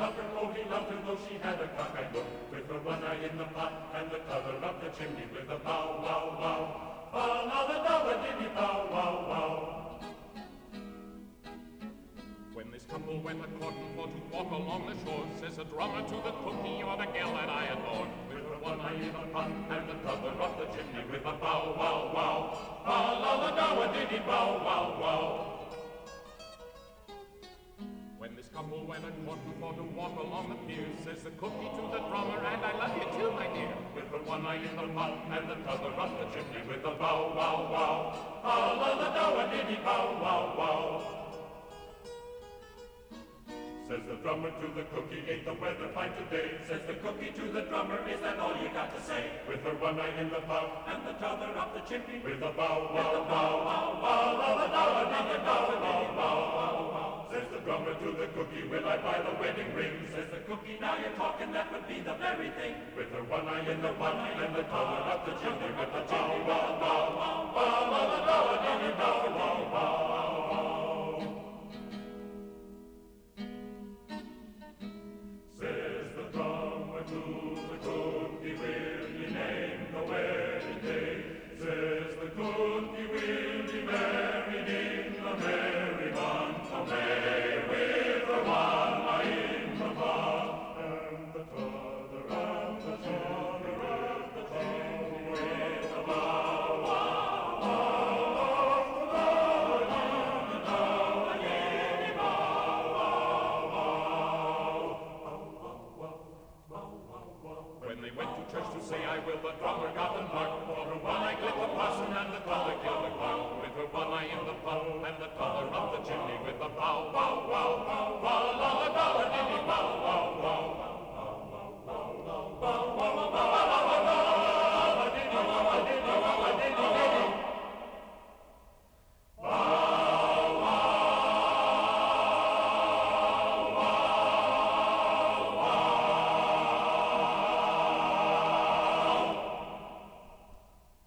loved her, oh, he loved her, though she had a cockeyed look. With her one eye in the pot and the t'other up the chimney with a bow, wow, wow. Bow, now the diddy bow, wow, wow. When this couple went a-courting for to walk along the shore, says the drummer to the cookie, you're the gal that I adore. With her one eye in the pot and the t'other up the chimney with a bow, wow, wow. Bow, now the diddy bow, wow, wow. When this couple went a-courting for to walk along the pier, says the cookie to the drummer, and I love you too, my dear. With her one eye in the pot and the t'other up the chimney with a bow, wow, wow. Bow, diddy bow, wow, wow. Says the drummer to the cookie, ain't the weather fine today? Says the cookie to the drummer, is that all you got to say? With her one eye in the pot and the t'other up the chimney with a bow, wow, wow, wow, wow, diddy bow, wow, wow. Says the drummer to the cookie, will I buy the wedding ring? Says the cookie, now you're talking, that would be the very thing. With her one eye in the pot and the t'other up the chimney with a bow, wow, wow, wow, wow.